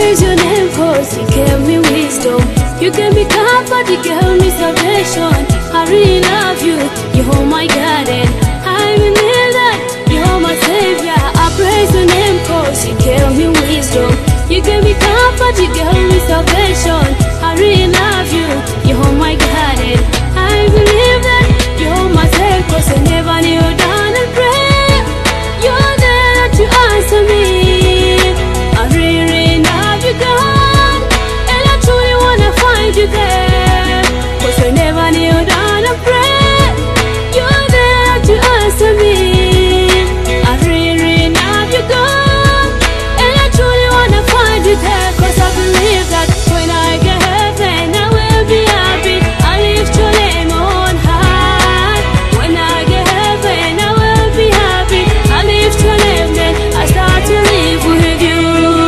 praise your name cause you gave me wisdom. You gave me comfort, you gave me salvation. I really love you, you're my God, and I believe that you're my Savior. I praise your name cause you gave me wisdom. You gave me comfort, you gave me salvation. I really love you, you're my God, and I believe that you're my Savior. Cause I never kneel down and pray, you're there to answer me. I really love you, God, and I truly wanna find you there. Cause I never kneel down and pray, you're there to answer me. I really love you, God, and I truly wanna find you there. Cause I believe that when I get heaven I will be happy. I lift your name on high. When I get heaven I will be happy. I lift your name, then I start to live with you.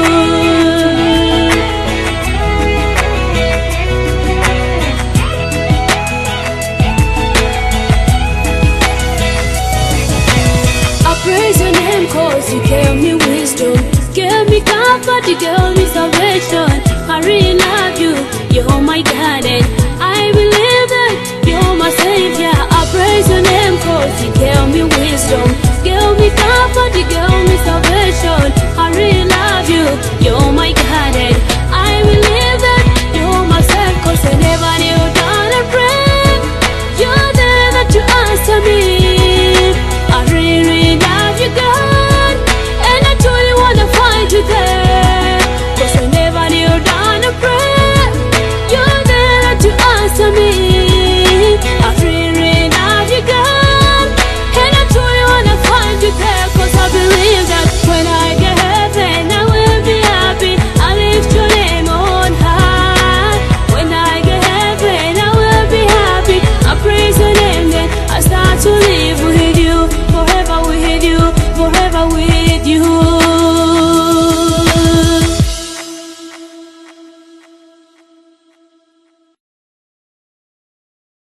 I praise your name cause you gave me wisdom. Gave me comfort, you gave me salvation. I really love you, you're my God, and I believe that you're my Savior. I praise your name cause you gave me wisdom. Gave me comfort, you gave me salvation. I really love you, you're